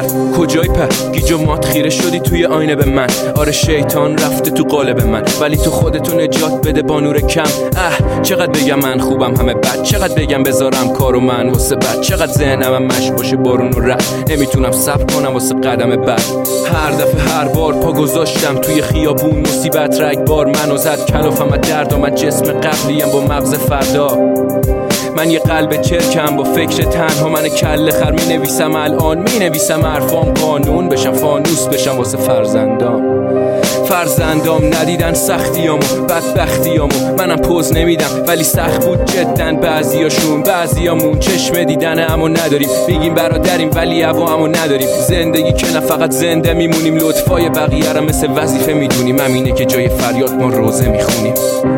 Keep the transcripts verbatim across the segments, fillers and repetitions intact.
کجای په گیج و مات خیره شدی توی آینه به من. آره شیطان رفته تو قالب من، ولی تو خودتو نجات بده با نور کم. اه چقدر بگم من خوبم همه بد، چقدر بگم بذارم کارو من واسه بد، چقدر ذهنم مشت باشه بارون و رد، نمیتونم صبر کنم واسه قدم بعد. هر دفعه هر بار پا گذاشتم توی خیابون مصیبت رگبار منو زد، کلافم از درد من جسم قبلیم با مغز فردا. من یه قلب چرکم با فکر تنها، من کله خر می نویسم الان، می نویسم حرفام قانون بشم، فانوس بشم واسه فرزندام. فرزندام ندیدن سختیامو بدبختیامو، منم پوز نمیدم ولی سخت بود جدن. بعضیاشون بعضیامون چشم دیدنه اما نداریم، میگیم برادریم ولی هوامو نداریم. زندگی که نه فقط زنده میمونیم، لطفای بقیه رو مثل وظیفه میدونیم. همینه که جای فریاد ما روزه میخونیم.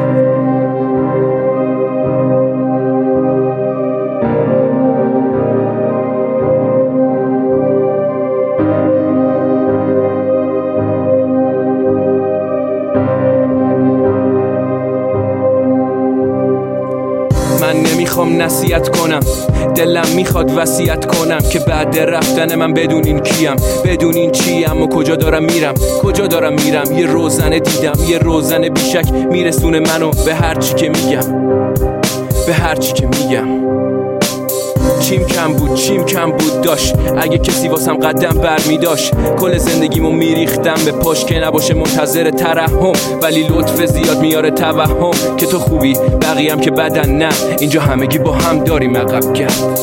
من نمیخوام نصیحت کنم، دلم میخواد وصیت کنم که بعد رفتن من بدون این کیم، بدون این چیم و کجا دارم میرم، کجا دارم میرم. یه روزنه دیدم، یه روزنه بیشک میرسونه منو به هر چی که میگم، به هر چی که میگم. چیم کم بود، چیم کم بود داشت، اگه کسی واسم قدم برمی داشت. کل زندگیمو میریختم به پاش که نباشه منتظر ترحم، ولی لطف زیاد میاره توهم که تو خوبی بقیه‌ام که بدن. نه اینجا همگی با هم داریم عقب گرد.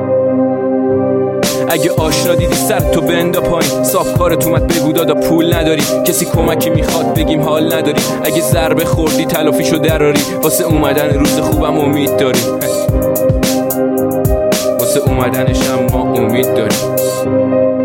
اگه آشنا دیدی سر تو بندا پایین، صاف کارت اومد بگو دادا پول نداری، کسی کمکی میخواد بگیم حال نداری. اگه ضربه خوردی تلافیشو دراری، واسه اومدن روز خوبم امید داری، واسه اومدنش هم ما امید داریم.